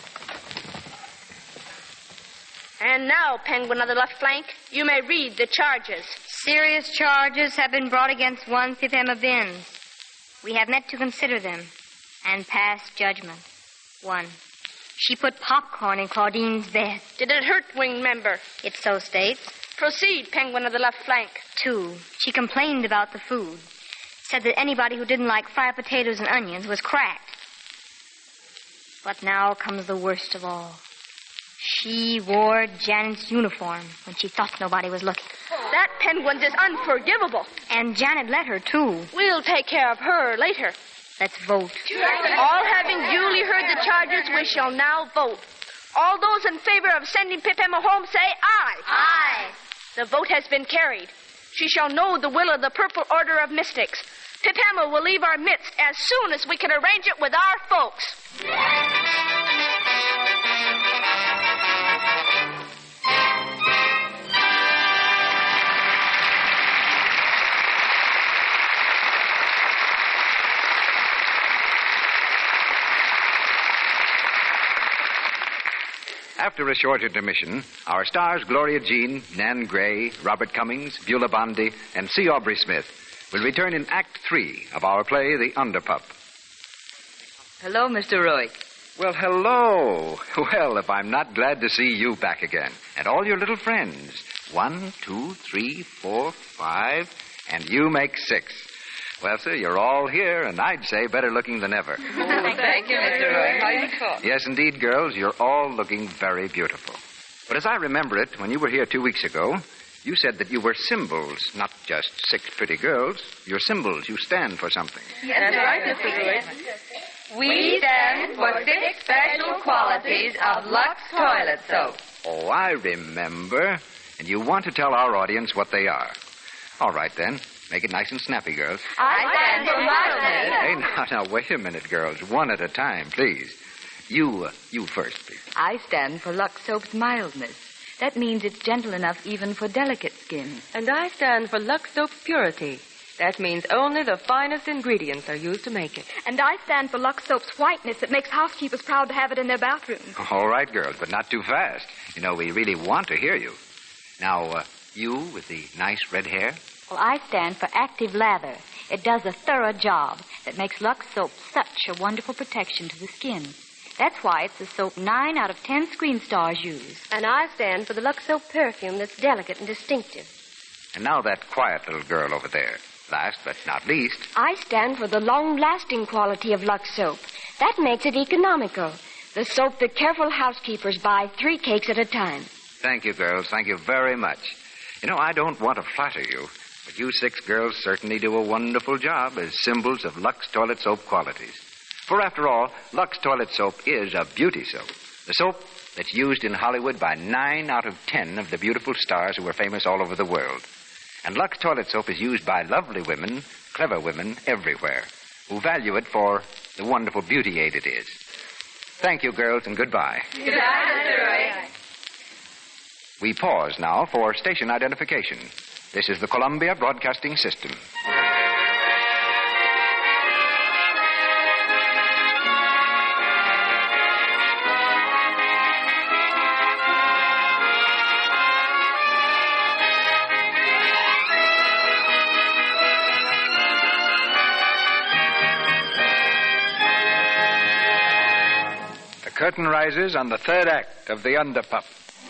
And now, penguin of the left flank, you may read the charges. Serious charges have been brought against one Pip Emma Binns. We have met to consider them and pass judgment. 1. She put popcorn in Claudine's bed. Did it hurt, winged member? It so states. Proceed, penguin of the left flank. 2. She complained about the food. Said that anybody who didn't like fried potatoes and onions was cracked. But now comes the worst of all. She wore Janet's uniform when she thought nobody was looking. That penguin's is unforgivable. And Janet let her, too. We'll take care of her later. Let's vote. All having duly heard the charges, we shall now vote. All those in favor of sending Pip Emma home say aye. Aye. The vote has been carried. She shall know the will of the Purple Order of Mystics. Pip Emma will leave our midst as soon as we can arrange it with our folks. After a short intermission, our stars Gloria Jean, Nan Gray, Robert Cummings, Beulah Bondi, and C. Aubrey Smith will return in Act 3 of our play, The Underpup. Hello, Mr. Roy. Well, hello. Well, if I'm not glad to see you back again. And all your little friends. 1, 2, 3, 4, 5, and you make 6. Well, sir, you're all here, and I'd say better looking than ever. Thank you, Mr. Roy. How you talk? Yes, indeed, girls, you're all looking very beautiful. But as I remember it, when you were here 2 weeks ago, you said that you were symbols, not just 6 pretty girls. You're symbols. You stand for something. That's right, Mr. Roy. We stand for 6 special qualities of Lux toilet soap. Oh, I remember. And you want to tell our audience what they are. All right, then. Make it nice and snappy, girls. I stand for mildness. Hey, now, wait a minute, girls. One at a time, please. You first, please. I stand for Lux Soap's mildness. That means it's gentle enough even for delicate skin. And I stand for Lux Soap's purity. That means only the finest ingredients are used to make it. And I stand for Lux Soap's whiteness that makes housekeepers proud to have it in their bathrooms. All right, girls, but not too fast. You know, we really want to hear you. Now, you with the nice red hair. Well, I stand for Active Lather. It does a thorough job that makes Lux Soap such a wonderful protection to the skin. That's why it's the soap 9 out of 10 screen stars use. And I stand for the Lux Soap perfume that's delicate and distinctive. And now that quiet little girl over there. Last but not least. I stand for the long-lasting quality of Lux Soap. That makes it economical. The soap that careful housekeepers buy 3 cakes at a time. Thank you, girls. Thank you very much. You know, I don't want to flatter you, but you 6 girls certainly do a wonderful job as symbols of Lux toilet soap qualities. For after all, Lux toilet soap is a beauty soap. The soap that's used in Hollywood by 9 out of 10 of the beautiful stars who are famous all over the world. And Lux toilet soap is used by lovely women, clever women everywhere, who value it for the wonderful beauty aid it is. Thank you, girls, and goodbye. Goodbye, Mr. Roy. We pause now for station identification. This is the Columbia Broadcasting System. The curtain rises on the third act of The Underpup.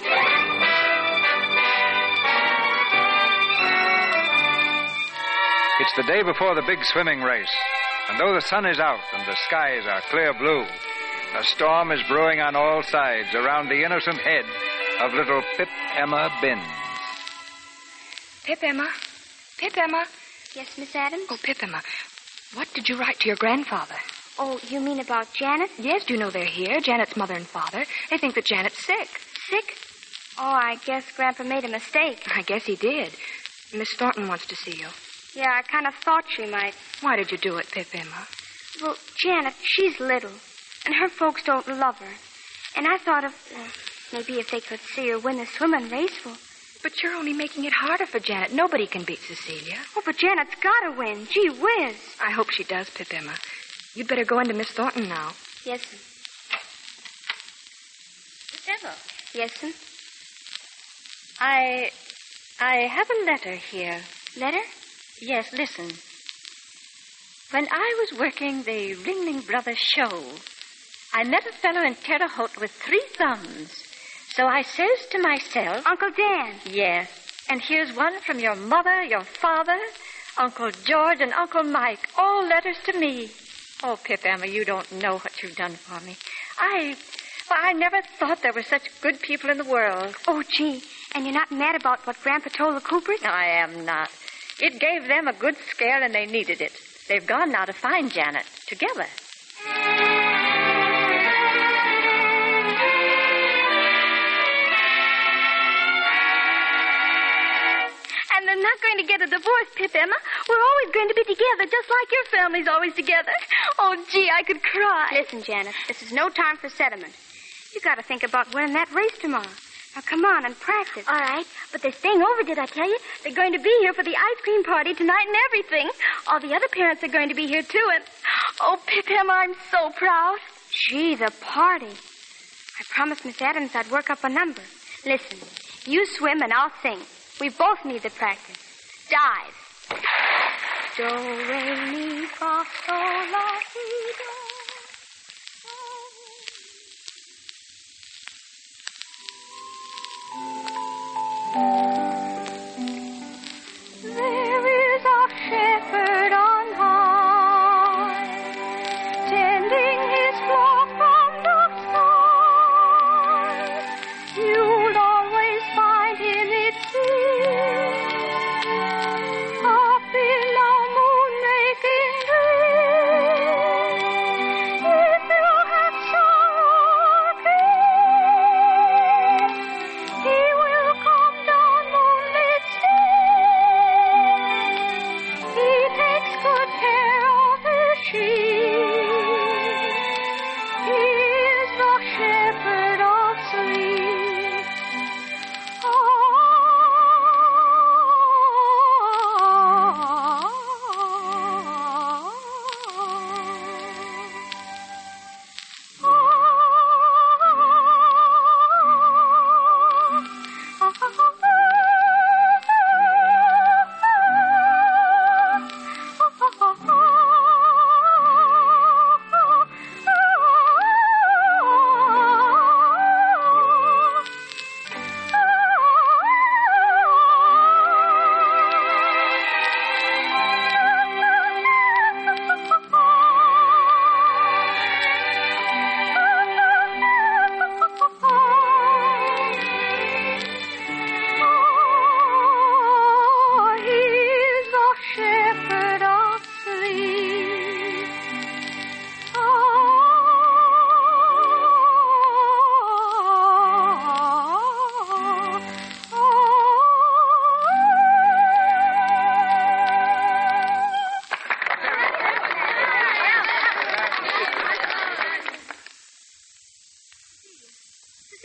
It's the day before the big swimming race, and though the sun is out and the skies are clear blue, a storm is brewing on all sides around the innocent head of little Pip Emma Binns. Pip Emma? Pip Emma? Yes, Miss Adams? Oh, Pip Emma, what did you write to your grandfather? Oh, you mean about Janet? Yes, do you know they're here, Janet's mother and father? They think that Janet's sick. Sick? Oh, I guess Grandpa made a mistake. I guess he did. Miss Thornton wants to see you. Yeah, I kind of thought she might. Why did you do it, Pip Emma? Well, Janet, she's little, and her folks don't love her. And I thought maybe if they could see her win the swimming race, well... But you're only making it harder for Janet. Nobody can beat Cecilia. Oh, but Janet's got to win. Gee whiz. I hope she does, Pip Emma. You'd better go into Miss Thornton now. Yes, sir. Miss Emma. Yes, sir. I have a letter here. Letter? Yes, listen. When I was working the Ringling Brothers show, I met a fellow in Terre Haute with 3 thumbs. So I says to myself... Uncle Dan. Yes. And here's one from your mother, your father, Uncle George, and Uncle Mike. All letters to me. Oh, Pip Emma, you don't know what you've done for me. I never thought there were such good people in the world. Oh, gee. And you're not mad about what Grandpa told the Coopers? No, I am not. It gave them a good scare, and they needed it. They've gone now to find Janet, together. And they're not going to get a divorce, Pip Emma. We're always going to be together, just like your family's always together. Oh, gee, I could cry. Listen, Janet, this is no time for sentiment. You got to think about winning that race tomorrow. Now, come on and practice. All right, but they're staying over, did I tell you? They're going to be here for the ice cream party tonight and everything. All the other parents are going to be here, too, and... Oh, Pip Emma, I'm so proud. Gee, the party. I promised Miss Adams I'd work up a number. Listen, you swim and I'll sing. We both need the practice. Dive. Do, re, mi, fa, sol, la, si, do. There is a shepherd on high, tending his flock from the sky. You'll always find him, it seems, up in the moon-making dream.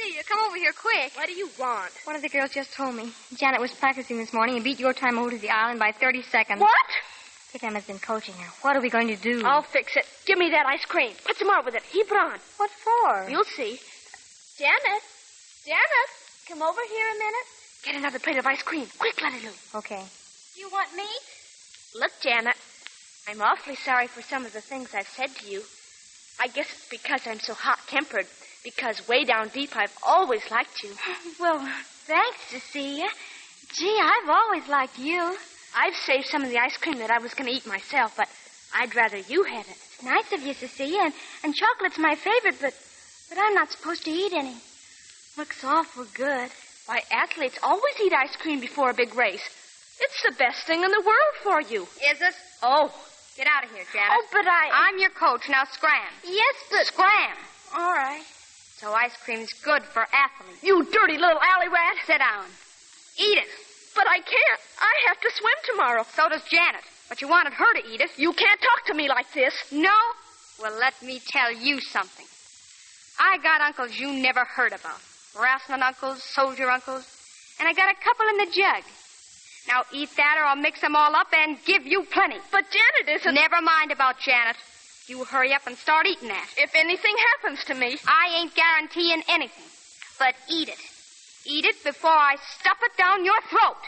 Cecilia, come over here quick. What do you want? One of the girls just told me. Janet was practicing this morning and beat your time over to the island by 30 seconds. What? Pip Emma's been coaching her. What are we going to do? I'll fix it. Give me that ice cream. Put some more with it. Heap it on. What for? You'll see. Janet. Janet, come over here a minute. Get another plate of ice cream. Quick, Lenny Lou. Okay. You want meat? Look, Janet, I'm awfully sorry for some of the things I've said to you. I guess it's because I'm so hot-tempered. Because way down deep, I've always liked you. Well, thanks, Cecilia. Gee, I've always liked you. I've saved some of the ice cream that I was going to eat myself, but I'd rather you had it. It's nice of you, Cecilia, and chocolate's my favorite, but I'm not supposed to eat any. Looks awful good. Why, athletes always eat ice cream before a big race. It's the best thing in the world for you. Is it? Oh. Get out of here, Janet. Oh, but I'm your coach. Now scram. Yes, but... Scram. All right. So ice cream's good for athletes. You dirty little alley rat. Sit down. Eat it. But I can't. I have to swim tomorrow. So does Janet. But you wanted her to eat it. You can't talk to me like this. No? Well, let me tell you something. I got uncles you never heard about. Wrestling uncles, soldier uncles. And I got a couple in the jug. Now eat that or I'll mix them all up and give you plenty. But Janet isn't... Never mind about Janet. You hurry up and start eating that. If anything happens to me... I ain't guaranteeing anything. But eat it. Eat it before I stuff it down your throat.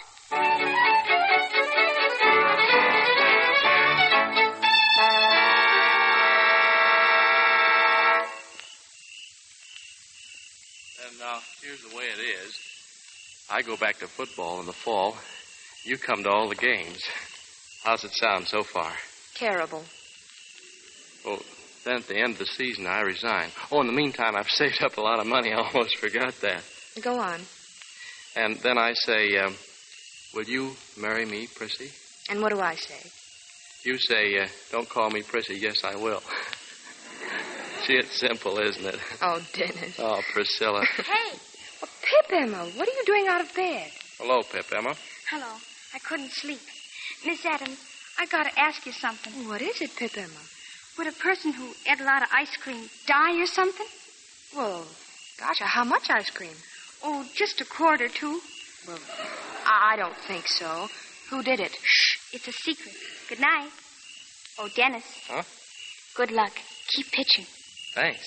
And now, here's the way it is. I go back to football in the fall. You come to all the games. How's it sound so far? Terrible. Well, then at the end of the season, I resign. Oh, in the meantime, I've saved up a lot of money. I almost forgot that. Go on. And then I say, will you marry me, Prissy? And what do I say? You say, don't call me Prissy. Yes, I will. Gee, it's simple, isn't it? Oh, Dennis. Oh, Priscilla. Hey. Well, Pip Emma, what are you doing out of bed? Hello, Pip Emma. Hello. I couldn't sleep. Miss Adams, I got to ask you something. What is it, Pip Emma? Would a person who ate a lot of ice cream die or something? Well, gosh, how much ice cream? Oh, just a quart or two. Well, I don't think so. Who did it? Shh. It's a secret. Good night. Oh, Dennis. Huh? Good luck. Keep pitching. Thanks.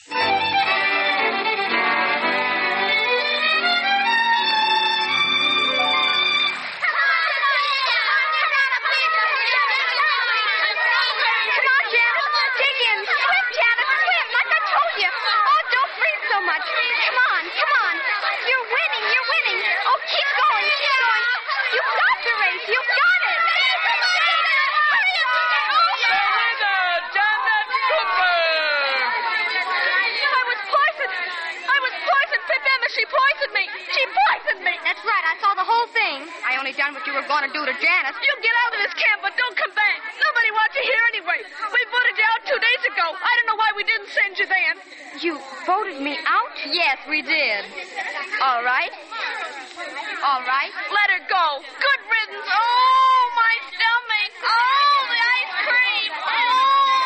She poisoned me. She poisoned me. That's right. I saw the whole thing. I only done what you were going to do to Janice. You get out of this camp, but don't come back. Nobody wants you here anyway. We voted you out 2 days ago. I don't know why we didn't send you then. You voted me out? Yes, we did. All right. All right. Let her go. Good riddance. Oh, my stomach. Oh, the ice cream. Oh.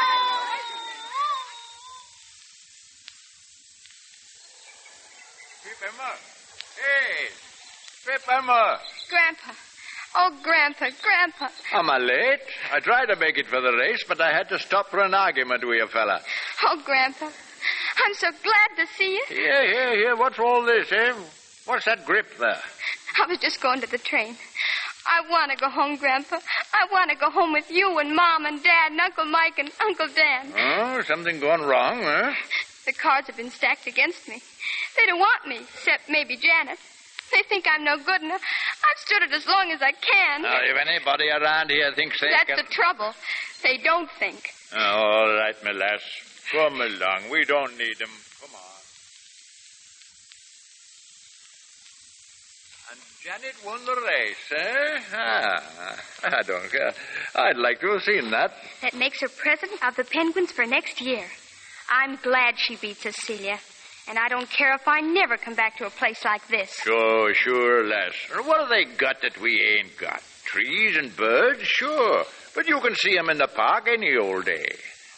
Pip Emma. Hey, Pip Emma. Grandpa. Oh, Grandpa. Am I late? I tried to make it for the race, but I had to stop for an argument with you fella. Oh, Grandpa. I'm so glad to see you. Here. What's all this, eh? What's that grip there? I was just going to the train. I want to go home, Grandpa. I want to go home with you and Mom and Dad and Uncle Mike and Uncle Dan. Oh, something going wrong, huh? The cards have been stacked against me. They don't want me, except maybe Janet. They think I'm no good enough. I've stood it as long as I can. Now, if anybody around here thinks they That's can... the trouble. They don't think. All right, my lass. Come along. We don't need them. Come on. And Janet won the race, eh? I don't care. I'd like to have seen that. That makes her president of the Penguins for next year. I'm glad she beat Cecilia. And I don't care if I never come back to a place like this. Sure, lass. What have they got that we ain't got? Trees and birds? Sure. But you can see 'em in the park any old day.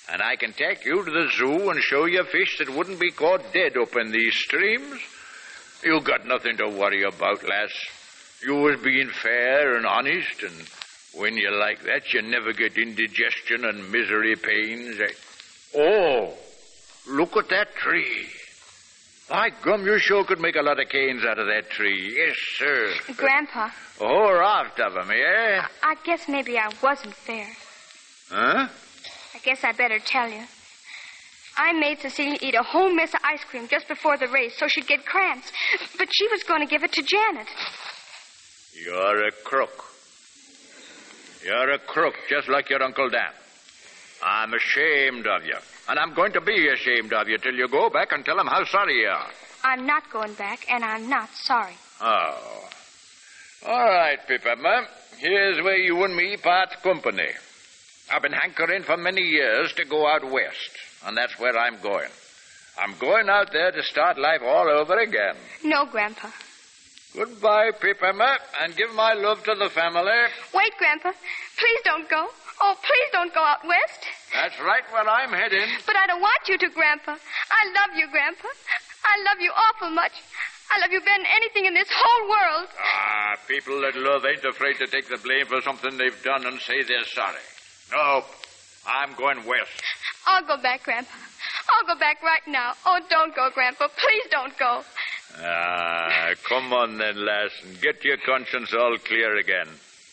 And I can take you to the zoo and show you fish that wouldn't be caught dead up in these streams. You got nothing to worry about, lass. You was being fair and honest, and when you're like that, you never get indigestion and misery pains. Oh, look at that tree. By gum, you sure could make a lot of canes out of that tree. Yes, sir. Grandpa. A whole raft of them, yeah? I guess maybe I wasn't fair. Huh? I guess I better tell you. I made Cecilia eat a whole mess of ice cream just before the race so she'd get cramps. But she was going to give it to Janet. You're a crook. You're a crook, just like your Uncle Dan. I'm ashamed of you. And I'm going to be ashamed of you till you go back and tell him how sorry you are. I'm not going back, and I'm not sorry. Oh. All right, Pip Emma. Here's where you and me part company. I've been hankering for many years to go out west, and that's where I'm going. I'm going out there to start life all over again. No, Grandpa. Goodbye, Pip Emma, and give my love to the family. Wait, Grandpa. Please don't go. Oh, please don't go out west. That's right where I'm heading. But I don't want you to, Grandpa. I love you, Grandpa. I love you awful much. I love you better than anything in this whole world. Ah, people that love ain't afraid to take the blame for something they've done and say they're sorry. No, I'm going west. I'll go back, Grandpa. I'll go back right now. Oh, don't go, Grandpa. Please don't go. Ah, come on then, lass, and get your conscience all clear again.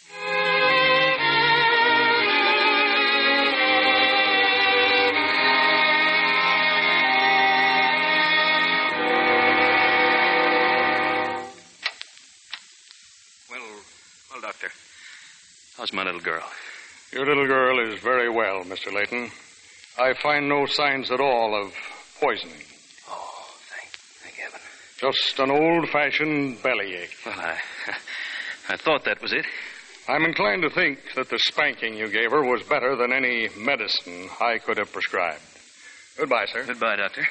Well, Doctor, how's my little girl? Your little girl is very well, Mr. Layton. I find no signs at all of poisoning. Oh, thank heaven. Just an old-fashioned bellyache. Well, I thought that was it. I'm inclined to think that the spanking you gave her was better than any medicine I could have prescribed. Goodbye, sir. Goodbye, Doctor.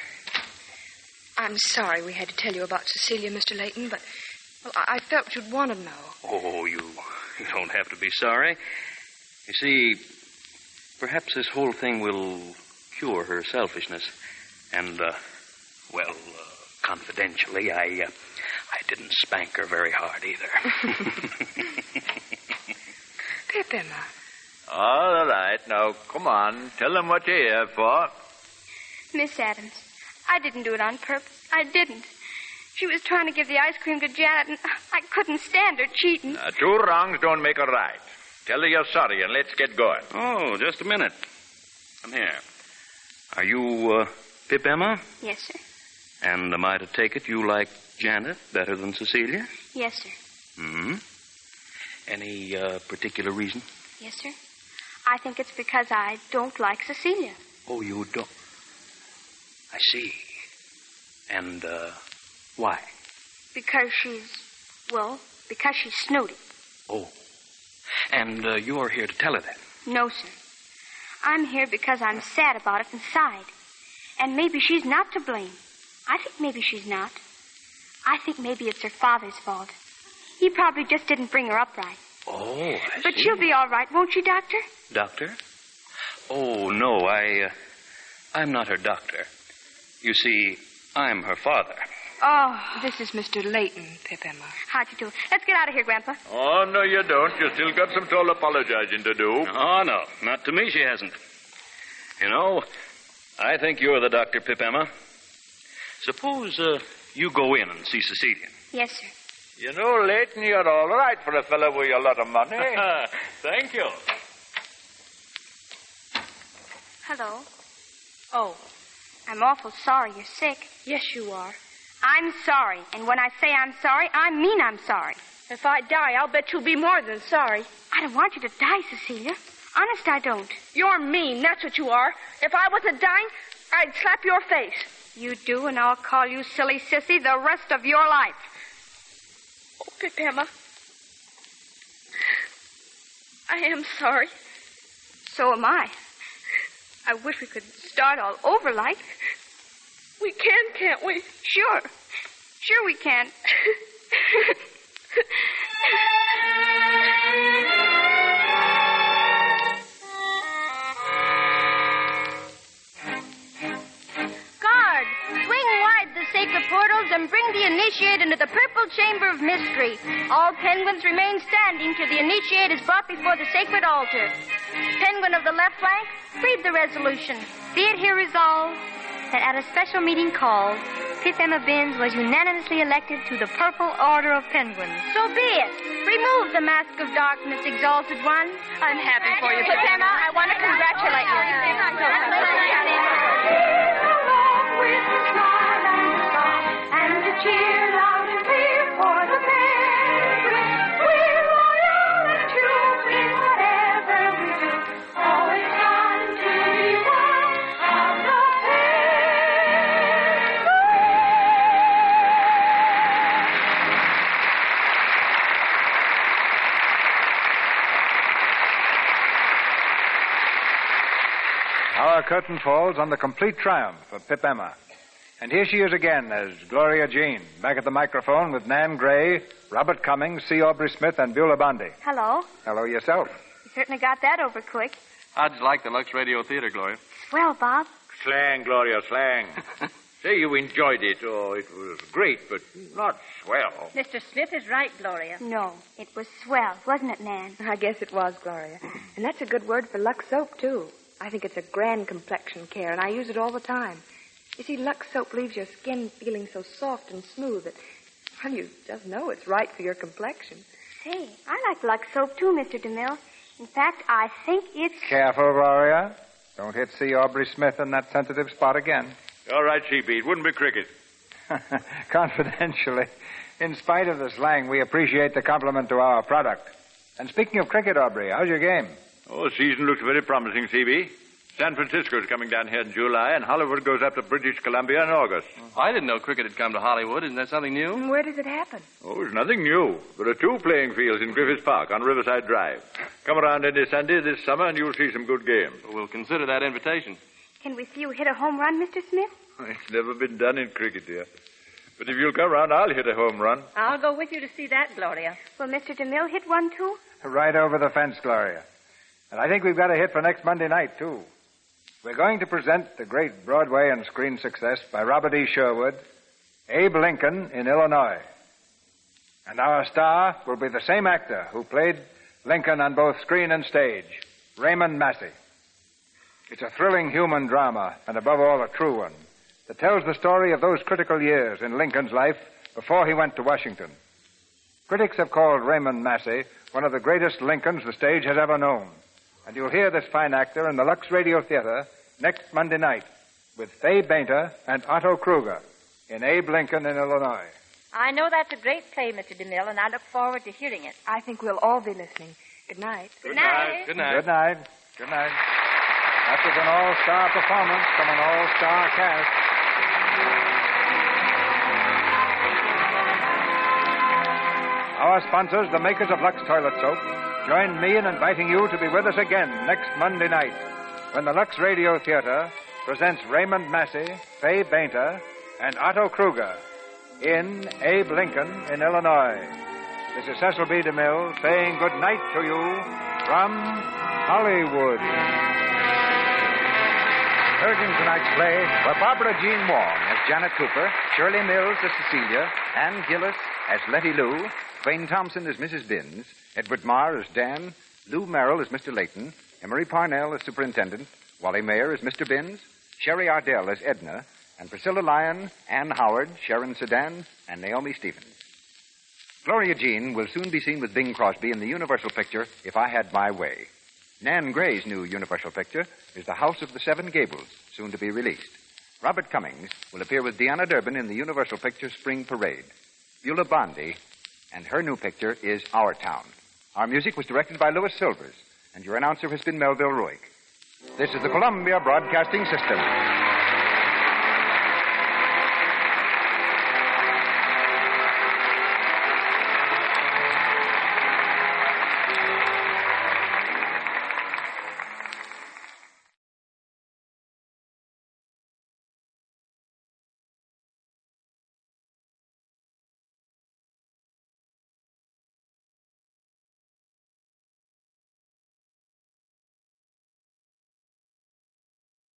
I'm sorry we had to tell you about Cecilia, Mr. Layton, but well, I felt you'd want to know. Oh, you don't have to be sorry. You see, perhaps this whole thing will cure her selfishness. And, confidentially, I didn't spank her very hard either. Pip Emma. All right, now, come on. Tell them what you're here for. Miss Adams, I didn't do it on purpose. I didn't. She was trying to give the ice cream to Janet, and I couldn't stand her cheating. Two wrongs don't make a right. Tell her you're sorry, and let's get going. Oh, just a minute. Come here. Are you, Pip Emma? Yes, sir. And am I to take it you like Janet better than Cecilia? Yes, sir. Hmm? Any particular reason? Yes, sir. I think it's because I don't like Cecilia. Oh, you don't? I see. And, why? Because she's snooty. Oh. And you're here to tell her that? No, sir. I'm here because I'm sad about it inside. And maybe she's not to blame. I think maybe she's not. I think maybe it's her father's fault. He probably just didn't bring her up right. Oh, But she'll be all right, won't she, Doctor? Doctor? Oh, no, I'm not her doctor. You see, I'm her father. Oh, this is Mr. Layton, Pip Emma. How'd you do? Let's get out of here, Grandpa. Oh, no, you don't. You still got some tall apologizing to do. Oh, no. Not to me, she hasn't. You know, I think you're the doctor, Pip Emma. Suppose you go in and see Cecilia. Yes, sir. You know, Layton, you're all right for a fellow with a lot of money. Thank you. Hello. Oh, I'm awful sorry you're sick. Yes, you are. I'm sorry, and when I say I'm sorry, I mean I'm sorry. If I die, I'll bet you'll be more than sorry. I don't want you to die, Cecilia. Honest, I don't. You're mean, that's what you are. If I wasn't dying, I'd slap your face. You do, and I'll call you silly sissy the rest of your life. Oh, Pip Emma. I am sorry. So am I. I wish we could start all over like. We can, can't we? Sure. Sure we can. portals and bring the initiate into the purple chamber of mystery. All penguins remain standing till the initiate is brought before the sacred altar. Penguin of the left flank, read the resolution. Be it here resolved that at a special meeting called, Pip Emma Binns was unanimously elected to the Purple Order of Penguins. So be it. Remove the mask of darkness, exalted one. I'm happy for you, Pip Emma. I want to congratulate you. And to cheer loud and clear for the penguins. We're loyal and true in whatever we do. Always trying to be one of the Our curtain falls on the complete triumph of Pip Emma. And here she is again as Gloria Jean, back at the microphone with Nan Gray, Robert Cummings, C. Aubrey Smith, and Beulah Bondi. Hello. Hello yourself. You certainly got that over quick. How'd you like the Lux Radio Theater, Gloria? Well, Bob. Slang, Gloria, slang. Say you enjoyed it. Oh, it was great, but not swell. Mr. Smith is right, Gloria. No, it was swell, wasn't it, Nan? I guess it was, Gloria. And that's a good word for Lux soap, too. I think it's a grand complexion care, and I use it all the time. You see, Lux soap leaves your skin feeling so soft and smooth that, well, you just know it's right for your complexion. Say, I like Lux soap, too, Mr. DeMille. In fact, I think it's... Careful, Gloria. Don't hit C. Aubrey Smith in that sensitive spot again. All right, CB. It wouldn't be cricket. Confidentially, in spite of the slang, we appreciate the compliment to our product. And speaking of cricket, Aubrey, how's your game? Oh, the season looks very promising, CB. San Francisco's coming down here in July, and Hollywood goes up to British Columbia in August. I didn't know cricket had come to Hollywood. Isn't that something new? Where does it happen? Oh, it's nothing new. There are 2 playing fields in Griffiths Park on Riverside Drive. Come around any Sunday this summer, and you'll see some good games. We'll consider that invitation. Can we see you hit a home run, Mr. Smith? It's never been done in cricket, dear. But if you'll come around, I'll hit a home run. I'll go with you to see that, Gloria. Will Mr. DeMille hit one, too? Right over the fence, Gloria. And I think we've got a hit for next Monday night, too. We're going to present the great Broadway and screen success by Robert E. Sherwood, Abe Lincoln in Illinois. And our star will be the same actor who played Lincoln on both screen and stage, Raymond Massey. It's a thrilling human drama, and above all, a true one, that tells the story of those critical years in Lincoln's life before he went to Washington. Critics have called Raymond Massey one of the greatest Lincolns the stage has ever known. And you'll hear this fine actor in the Lux Radio Theater next Monday night with Fay Bainter and Otto Kruger in Abe Lincoln in Illinois. I know that's a great play, Mr. DeMille, and I look forward to hearing it. I think we'll all be listening. Good night. Good night. Good night. Good night. Good night. That was an all-star performance from an all-star cast. Our sponsors, the makers of Lux Toilet Soap, join me in inviting you to be with us again next Monday night when the Lux Radio Theater presents Raymond Massey, Fay Bainter, and Otto Kruger in Abe Lincoln in Illinois. This is Cecil B. DeMille saying good night to you from Hollywood. Heard in tonight's play were Barbara Jean Wong as Janet Cooper, Shirley Mills as Cecilia, Ann Gillis as Letty Lou, Wayne Thompson as Mrs. Binns, Edward Marr as Dan, Lou Merrill as Mr. Layton, Emery Parnell as Superintendent, Wally Mayer as Mr. Binns, Sherry Ardell as Edna, and Priscilla Lyon, Ann Howard, Sharon Sedan, and Naomi Stevens. Gloria Jean will soon be seen with Bing Crosby in the Universal picture, If I Had My Way. Nan Gray's new Universal picture is The House of the Seven Gables, soon to be released. Robert Cummings will appear with Deanna Durbin in the Universal picture Spring Parade. Beulah Bondi and her new picture is Our Town. Our music was directed by Louis Silvers, and your announcer has been Melville Ruick. This is the Columbia Broadcasting System.